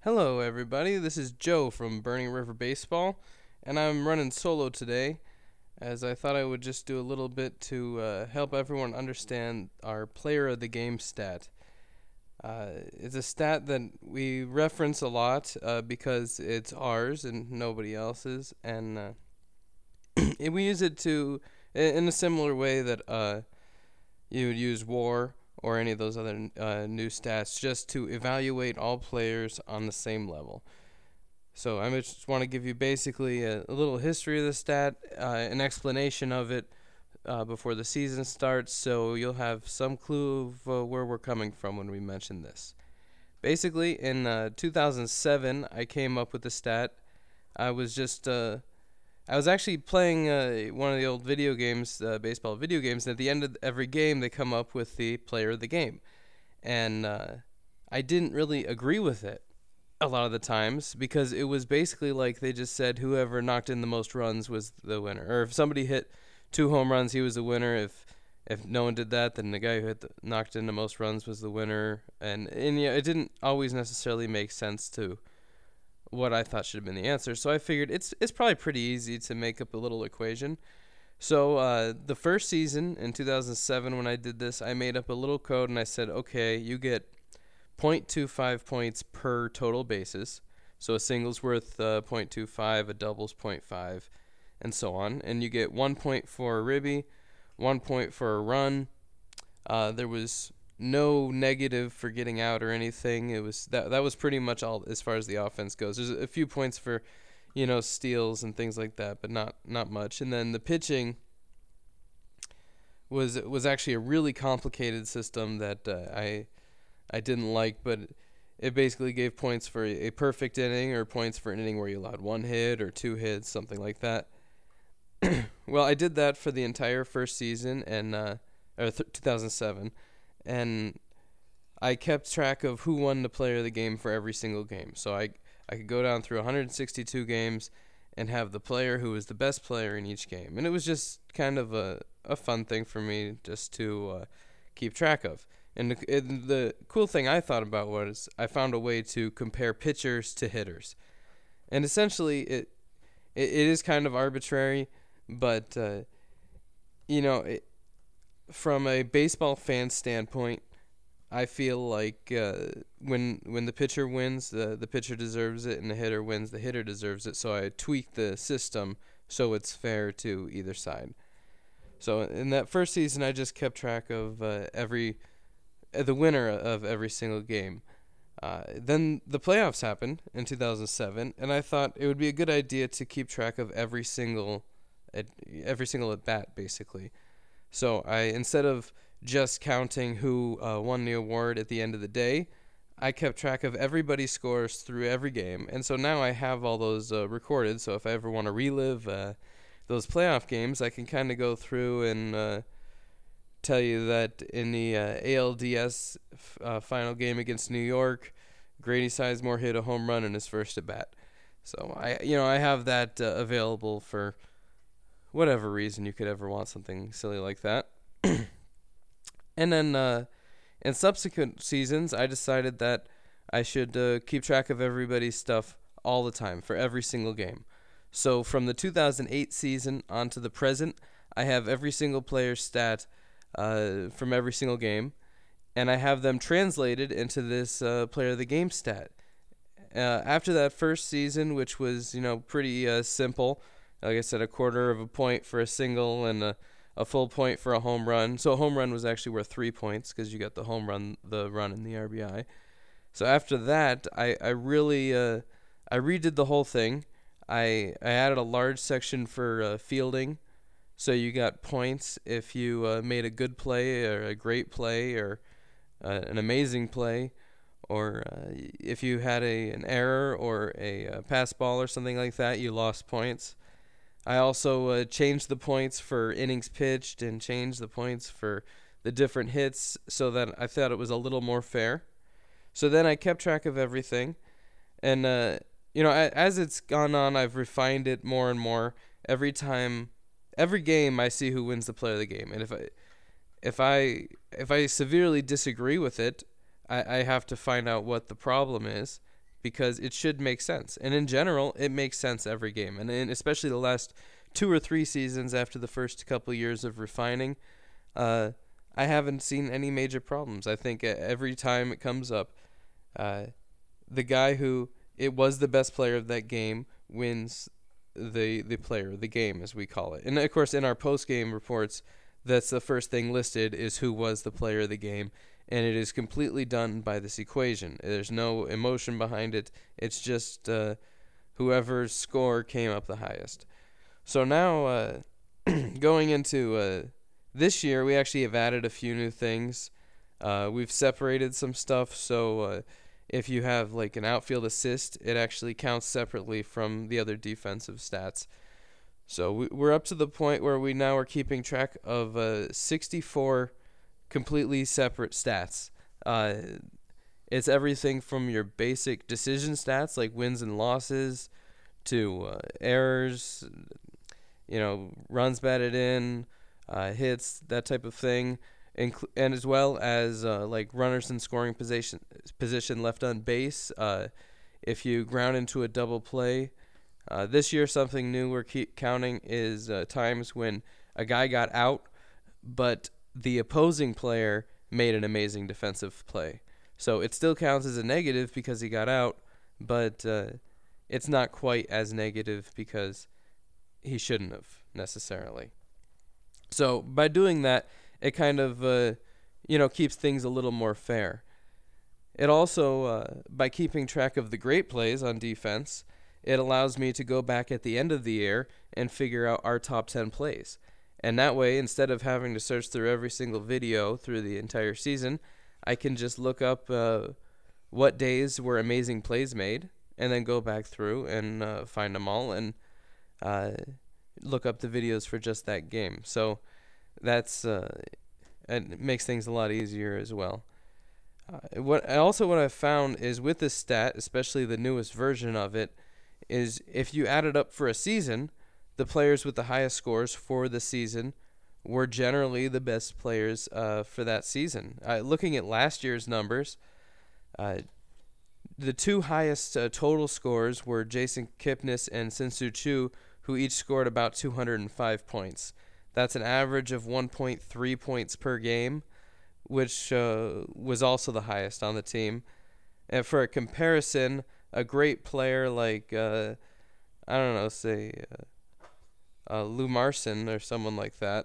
Hello, everybody. This is Joe from Burning River Baseball, and I'm running solo today as I thought I would just do a little bit to help everyone understand our player of the game stat. It's a stat that we reference a lot because it's ours and nobody else's, and we use it in a similar way that you would use WAR or any of those other new stats just to evaluate all players on the same level. So I just want to give you basically a little history of the stat, an explanation of it before the season starts, so you'll have some clue of where we're coming from when we mention this. Basically, in 2007, I came up with the stat. I was just I was actually playing one of the old video games, baseball video games, and at the end of every game, they come up with the player of the game. And I didn't really agree with it a lot of the times because it was basically like they just said whoever knocked in the most runs was the winner. Or if somebody hit 2 home runs, he was the winner. If no one did that, then the guy who knocked in the most runs was the winner. And yeah, it didn't always necessarily make sense to what I thought should have been the answer. So I figured it's probably pretty easy to make up a little equation. So the first season in 2007, when I did this, I made up a little code and I said, okay, you get 0.25 points per total bases. So a single's worth 0.25, a double's zero point 0.5, and so on. And you get 1 point for a ribby, 1 point for a run. There was no negative for getting out or anything. It was that was pretty much all as far as the offense goes. There's a few points for, steals and things like that, but not much. And then the pitching was actually a really complicated system that I didn't like, but it basically gave points for a perfect inning or points for an inning where you allowed 1 hit or 2 hits, something like that. Well, I did that for the entire first season and 2007, and I kept track of who won the player of the game for every single game. So I could go down through 162 games and have the player who was the best player in each game. And it was just kind of a fun thing for me just to keep track of. And the cool thing I thought about was I found a way to compare pitchers to hitters. And essentially, it is kind of arbitrary, but, you know, it, from a baseball fan standpoint, I feel like when the pitcher wins, the pitcher deserves it, and the hitter wins, the hitter deserves it. So I tweaked the system so it's fair to either side. So in that first season, I just kept track of the winner of every single game. Then the playoffs happened in 2007, and I thought it would be a good idea to keep track of every single at bat, basically. So I instead of just counting who won the award at the end of the day, I kept track of everybody's scores through every game, and so now I have all those recorded. So if I ever want to relive those playoff games, I can kind of go through and tell you that in the ALDS final game against New York, Grady Sizemore hit a home run in his first at bat. So I have that available for whatever reason you could ever want something silly like that. And then in subsequent seasons, I decided that I should keep track of everybody's stuff all the time for every single game. So from the 2008 season on to the present, I have every single player's stat from every single game, and I have them translated into this player of the game stat. After that first season, which was pretty simple, like I said, a quarter of a point for a single and a full point for a home run. So a home run was actually worth 3 points because you got the home run, the run, and the RBI. So after that, I really I redid the whole thing. I added a large section for fielding, so you got points if you made a good play or a great play or an amazing play, or if you had an error or a pass ball or something like that, you lost points. I also changed the points for innings pitched and changed the points for the different hits so that I thought it was a little more fair. So then I kept track of everything, and as it's gone on, I've refined it more and more. Every time, every game, I see who wins the player of the game, and if I severely disagree with it, I have to find out what the problem is because it should make sense. And in general, it makes sense every game. And especially the last 2 or 3 seasons after the first couple years of refining, I haven't seen any major problems. I think every time it comes up, the guy who it was the best player of that game wins the player of the game, as we call it. And of course, in our post game reports, that's the first thing listed is who was the player of the game, and it is completely done by this equation. There's no emotion behind it. It's just whoever's score came up the highest. So now, going into this year, we actually have added a few new things. We've separated some stuff, so if you have like an outfield assist, it actually counts separately from the other defensive stats. So we're up to the point where we now are keeping track of 64 completely separate stats. It's everything from your basic decision stats like wins and losses to errors, runs batted in, hits, that type of thing. And as well as like runners in scoring position left on base. If you ground into a double play, this year something new we're keep counting is times when a guy got out, but the opposing player made an amazing defensive play. So it still counts as a negative because he got out, but it's not quite as negative because he shouldn't have necessarily. So by doing that, it kind of keeps things a little more fair. It also, by keeping track of the great plays on defense, it allows me to go back at the end of the year and figure out our top 10 plays. And that way, instead of having to search through every single video through the entire season, I can just look up what days were amazing plays made and then go back through and find them all and look up the videos for just that game. So that's it makes things a lot easier as well. What I've found is with this stat, especially the newest version of it, is if you add it up for a season, the players with the highest scores for the season were generally the best players for that season. Looking at last year's numbers, the two highest total scores were Jason Kipnis and Shin-Soo Choo, who each scored about 205 points. That's an average of 1.3 points per game, which was also the highest on the team. And for a comparison, a great player like, say Lou Marson or someone like that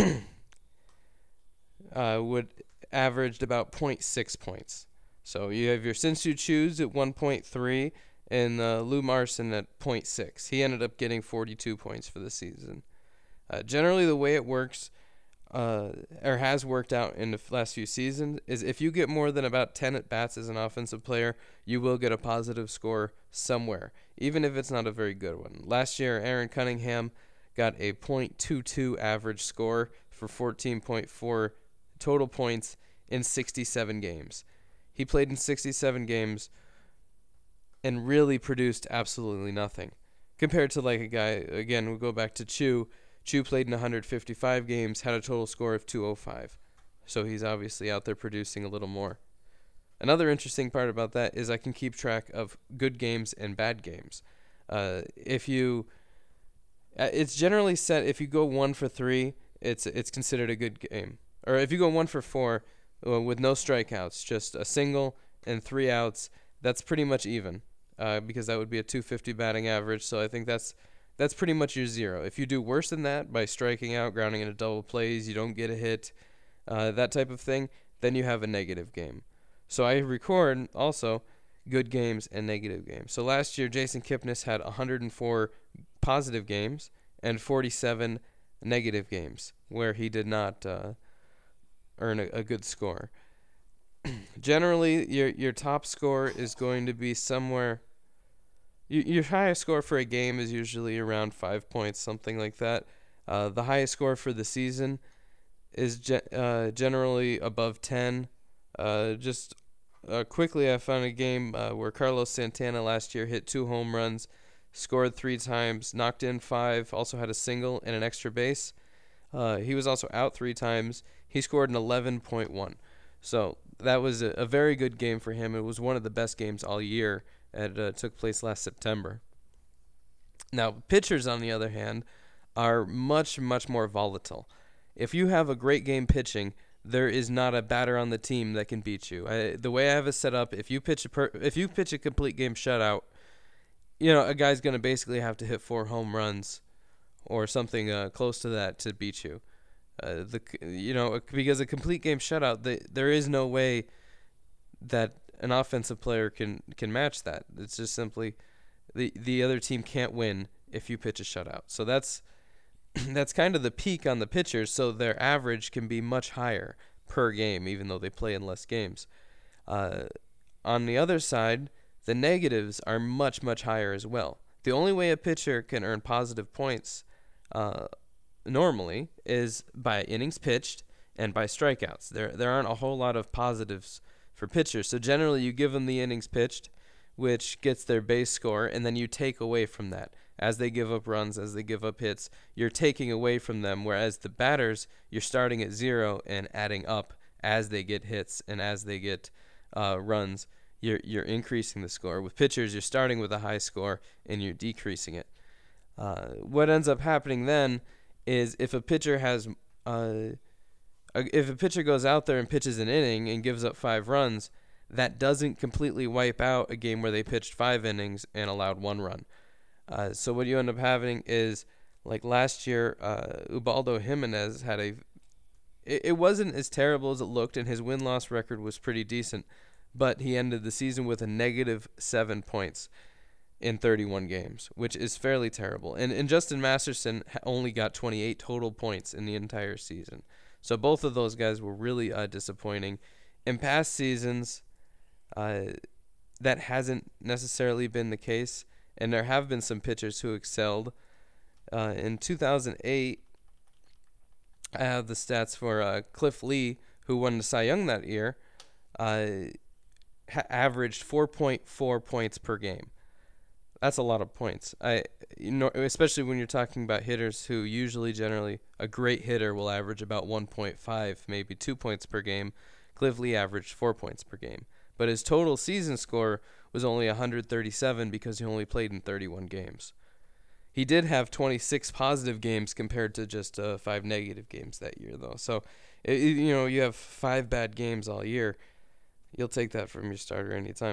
would averaged about 0.6 points. So you have your Shin-Soo Choo at 1.3 and Lou Marson at 0.6. He ended up getting 42 points for the season. Generally, the way it works, or has worked out in the last few seasons, is if you get more than about 10 at-bats as an offensive player, you will get a positive score somewhere, even if it's not a very good one. Last year, Aaron Cunningham got a .22 average score for 14.4 total points in 67 games. He played in 67 games and really produced absolutely nothing. Compared to like a guy, again, we'll go back to Choo. Choo played in 155 games, had a total score of 205. So he's obviously out there producing a little more. Another interesting part about that is I can keep track of good games and bad games. It's generally set if you go 1 for 3, it's considered a good game. Or if you go 1 for 4 with no strikeouts, just a single and 3 outs, that's pretty much even. Because that would be a 250 batting average. So I think that's pretty much your zero. If you do worse than that by striking out, grounding into double plays, you don't get a hit, that type of thing, then you have a negative game. So I record also good games and negative games. So last year, Jason Kipnis had 104 positive games and 47 negative games where he did not earn a good score. Generally, your top score is going to be somewhere. Your highest score for a game is usually around 5 points, something like that. The highest score for the season is generally above 10. Quickly, I found a game where Carlos Santana last year hit 2 home runs, scored 3 times, knocked in 5, also had a single and an extra base. He was also out 3 times. He scored an 11.1. So that was a very good game for him. It was one of the best games all year It took place last September. Now, pitchers, on the other hand, are much, much more volatile. If you have a great game pitching, there is not a batter on the team that can beat you. The way I have it set up, if you pitch a complete game shutout, a guy's gonna basically have to hit 4 home runs or something close to that to beat you. Because a complete game shutout, there is no way that an offensive player can match that. It's just simply the other team can't win if you pitch a shutout. So that's that's kind of the peak on the pitchers. So their average can be much higher per game, even though they play in less games. On the other side, the negatives are much, much higher as well. The only way a pitcher can earn positive points normally is by innings pitched and by strikeouts. There aren't a whole lot of positives for pitchers. So generally you give them the innings pitched, which gets their base score, and then you take away from that. As they give up runs, as they give up hits, you're taking away from them, whereas the batters, you're starting at 0 and adding up as they get hits and as they get runs. You're increasing the score. With pitchers, you're starting with a high score and you're decreasing it. What ends up happening then is if a pitcher goes out there and pitches an inning and gives up 5 runs, that doesn't completely wipe out a game where they pitched 5 innings and allowed 1 run. So what you end up having is, like last year, Ubaldo Jimenez had it wasn't as terrible as it looked, and his win-loss record was pretty decent, but he ended the season with a -7 points in 31 games, which is fairly terrible. And Justin Masterson only got 28 total points in the entire season. So both of those guys were really disappointing. In past seasons, that hasn't necessarily been the case, and there have been some pitchers who excelled. In 2008, I have the stats for Cliff Lee, who won the Cy Young that year, averaged 4.4 points per game. That's a lot of points. Especially when you're talking about hitters who generally, a great hitter will average about 1.5, maybe 2 points per game. Cliff Lee averaged 4 points per game. But his total season score was only 137 because he only played in 31 games. He did have 26 positive games compared to just 5 negative games that year, though. So, you have 5 bad games all year. You'll take that from your starter anytime.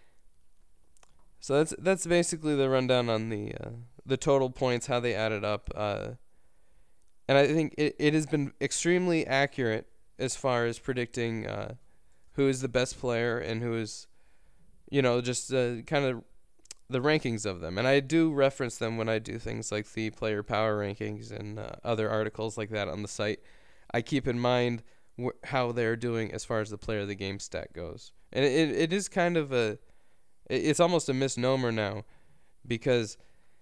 So that's basically the rundown on the total points, how they added up. And I think it has been extremely accurate as far as predicting who is the best player and who is, just kind of the rankings of them. And I do reference them when I do things like the player power rankings and other articles like that on the site. I keep in mind how they're doing as far as the player of the game stat goes. And it is kind of it's almost a misnomer now, because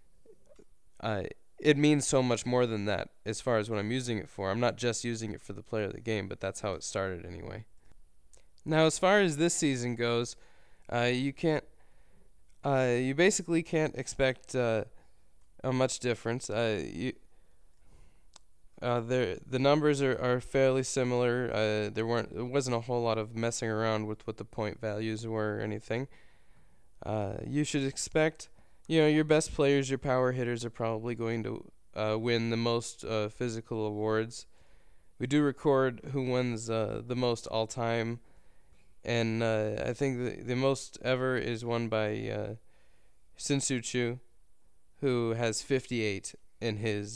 it means so much more than that as far as what I'm using it for. I'm not just using it for the player of the game, but that's how it started anyway. Now, as far as this season goes, you basically can't expect a much difference. The numbers are fairly similar. There wasn't a whole lot of messing around with what the point values were or anything. You should expect, your best players, your power hitters, are probably going to win the most physical awards. We do record who wins the most all time, and I think the most ever is won by Shin-Soo Choo, who has 58 in his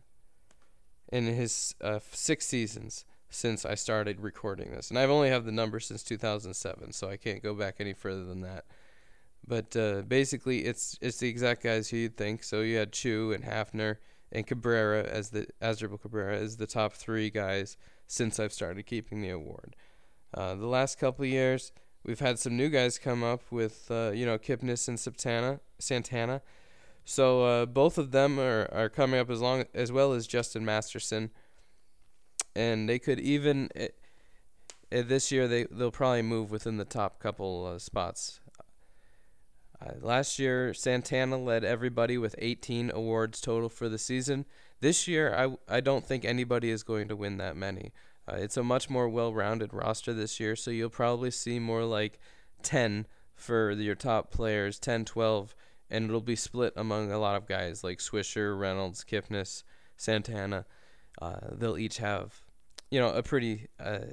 6 seasons since I started recording this. And I've only had the number since 2007, so I can't go back any further than that. But basically, it's the exact guys who you'd think. So you had Choo and Hafner and Cabrera Asdrubal Cabrera as the top 3 guys since I've started keeping the award. The last couple of years, we've had some new guys come up with Kipnis and Santana. So both of them are coming up as well as Justin Masterson, and they could even this year they'll probably move within the top couple spots. Last year, Santana led everybody with 18 awards total for the season. This year, I don't think anybody is going to win that many. It's a much more well-rounded roster this year, so you'll probably see more like 10 for your top players, 10, 12, and it'll be split among a lot of guys like Swisher, Reynolds, Kipnis, Santana. They'll each have, a pretty,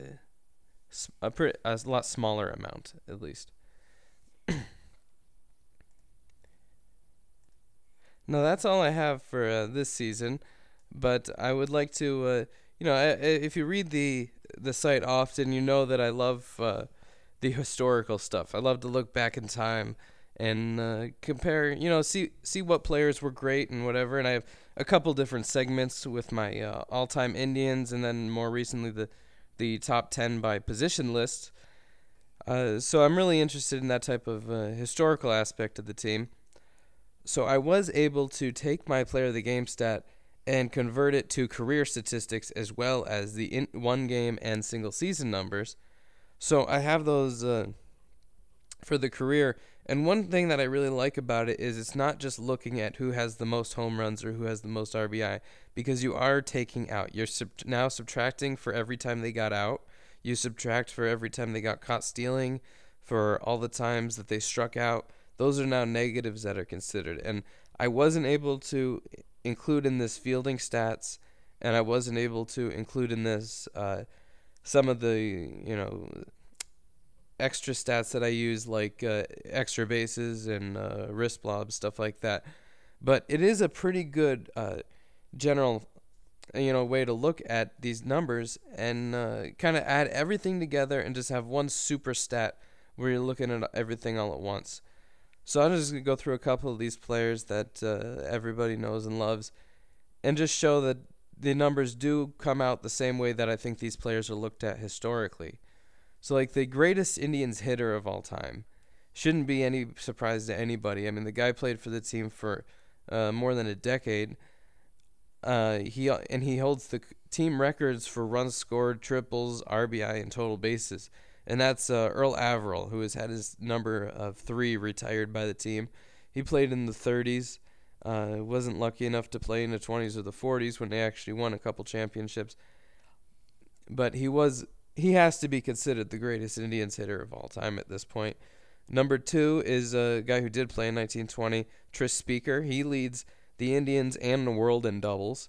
a lot smaller amount at least. No, that's all I have for this season. But I would like to, if you read the site often, you know that I love the historical stuff. I love to look back in time and compare, see what players were great and whatever. And I have a couple different segments with my all-time Indians, and then more recently the top 10 by position list. So I'm really interested in that type of historical aspect of the team. So I was able to take my player of the game stat and convert it to career statistics as well as the one game and single season numbers. So I have those for the career. And one thing that I really like about it is it's not just looking at who has the most home runs or who has the most RBI, because you are taking out. You're now subtracting for every time they got out. You subtract for every time they got caught stealing, for all the times that they struck out. Those are now negatives that are considered. And I wasn't able to include in this fielding stats, and I wasn't able to include in this some of the, extra stats that I use, like extra bases and wrist blobs, stuff like that. But it is a pretty good general, way to look at these numbers and kind of add everything together and just have one super stat where you're looking at everything all at once. So I'm just going to go through a couple of these players that everybody knows and loves and just show that the numbers do come out the same way that I think these players are looked at historically. So, like, the greatest Indians hitter of all time shouldn't be any surprise to anybody. I mean, the guy played for the team for more than a decade. He holds the team records for runs scored, triples, RBI, and total bases. And that's Earl Averill, who has had his number of 3 retired by the team. He played in the 30s. Wasn't lucky enough to play in the 20s or the 40s when they actually won a couple championships. But he has to be considered the greatest Indians hitter of all time at this point. Number 2 is a guy who did play in 1920, Tris Speaker. He leads the Indians and the world in doubles.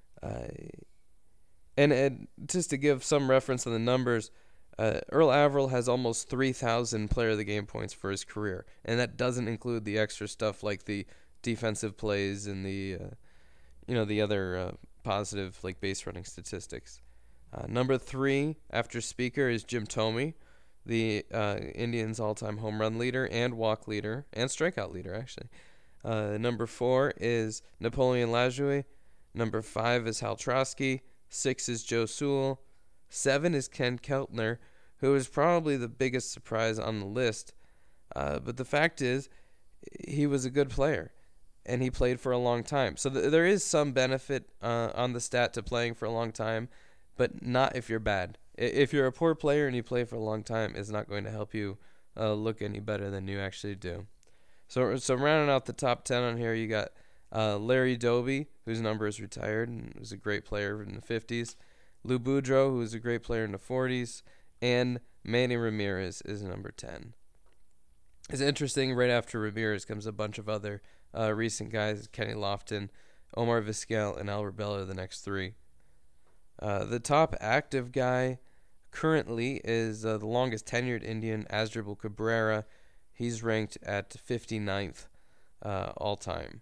And just to give some reference on the numbers, Earl Averill has almost 3,000 player of the game points for his career, and that doesn't include the extra stuff like the defensive plays and the other positive like base running statistics. Number 3 after Speaker is Jim Thome, the Indians' all-time home run leader and walk leader and strikeout leader, actually. Number 4 is Napoleon Lajoie. Number 5 is Hal Trosky. 6 is Joe Sewell. 7 is Ken Keltner, who is probably the biggest surprise on the list. But the fact is, he was a good player, and he played for a long time. So there is some benefit on the stat to playing for a long time, but not if you're bad. If you're a poor player and you play for a long time, it's not going to help you look any better than you actually do. So rounding out the top 10 on here, you got Larry Doby, whose number is retired and was a great player in the 50s. Lou Boudreau, who was a great player in the 40s. And Manny Ramirez is number 10. It's interesting, right after Ramirez comes a bunch of other recent guys, Kenny Lofton, Omar Vizquel, and Albert Bella, the next 3. The top active guy currently is the longest tenured Indian, Asdrubal Cabrera. He's ranked at 59th all time.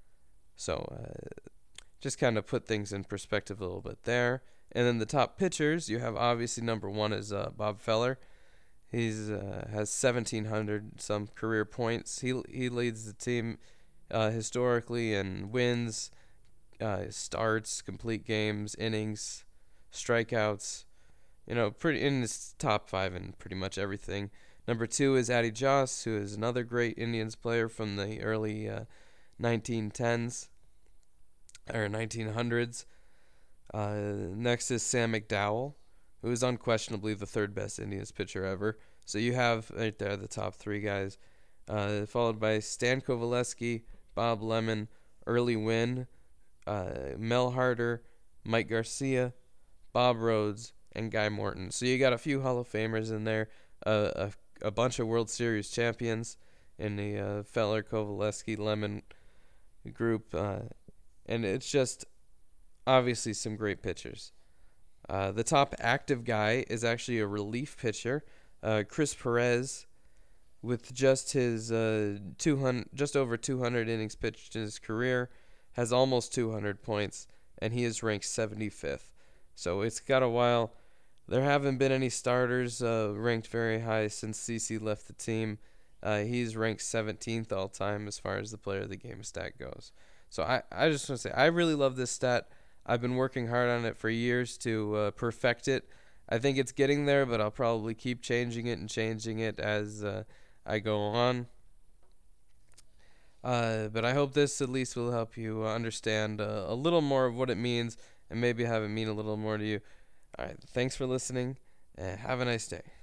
So just kind of put things in perspective a little bit there. And then the top pitchers, you have obviously number 1 is Bob Feller. He's has 1,700 some career points. He leads the team historically in wins, starts, complete games, innings, strikeouts. Pretty in his top 5 in pretty much everything. Number 2 is Addie Joss, who is another great Indians player from the early 1910s or 1900s. Next is Sam McDowell, who is unquestionably the 3rd best Indians pitcher ever. So you have right there the top 3 guys, followed by Stan Kovaleski, Bob Lemon, Early Wynn, Mel Harder, Mike Garcia, Bob Rhodes, and Guy Morton. So you got a few Hall of Famers in there, a a bunch of World Series champions in the Feller, Kovaleski, Lemon group, and it's just obviously some great pitchers. The top active guy is actually a relief pitcher, Chris Perez, with just his 200, just over 200 innings pitched in his career, has almost 200 points, and he is ranked 75th. So it's got a while. There haven't been any starters ranked very high since CC left the team. He's ranked 17th all time as far as the player of the game stat goes. So I just want to say I really love this stat. I've been working hard on it for years to perfect it. I think it's getting there, but I'll probably keep changing it as I go on. But I hope this at least will help you understand a little more of what it means and maybe have it mean a little more to you. All right, thanks for listening, and have a nice day.